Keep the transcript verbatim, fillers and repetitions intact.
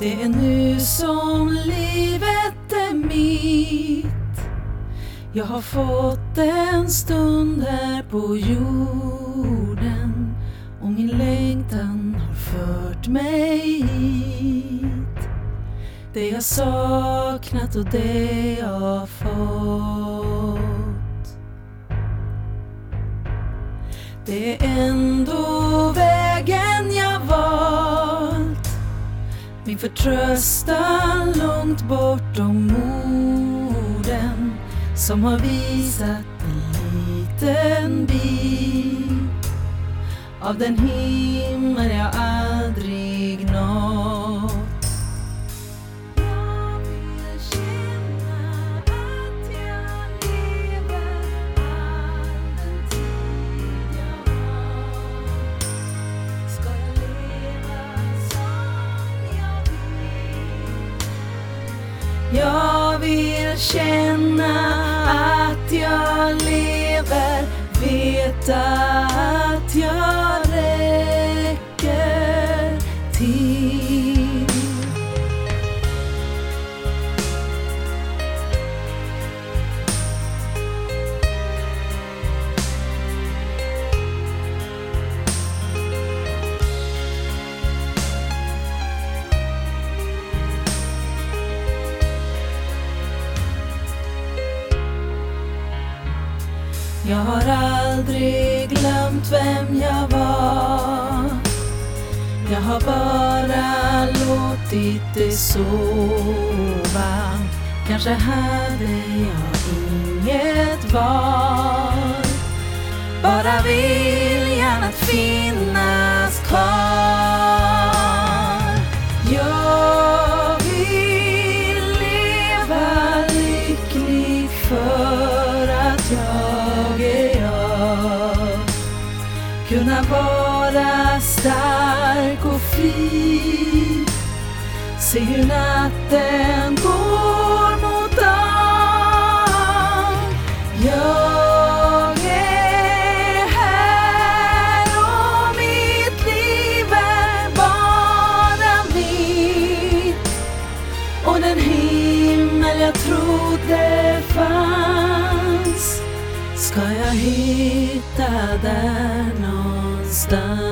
Det är nu som livet är mitt. Jag har fått en stund här på jorden, och min längtan har fört mig hit. Det jag saknat och det jag fått. Det är ändå vägen jag valt, min förtröstan långt bortom orden, som har visat en liten bit av den himmel jag aldrig nått. Jag vill känna att jag lever all den tid jag har. Ska jag leva som jag vill? Jag vill känna att jag lever, veta att jag räcker till. Jag har aldrig glömt vem jag var. Jag har bara låtit det sova. Kanske hade jag inget val, bara viljan att finnas kvar. Jag vill leva lycklig för att jag är jag. Kunna vara stark och fri. Se hur natten går mot dag. Jag är här och mitt liv är bara mitt. Och den himmel jag trodde fanns ska jag hitta där någonstans.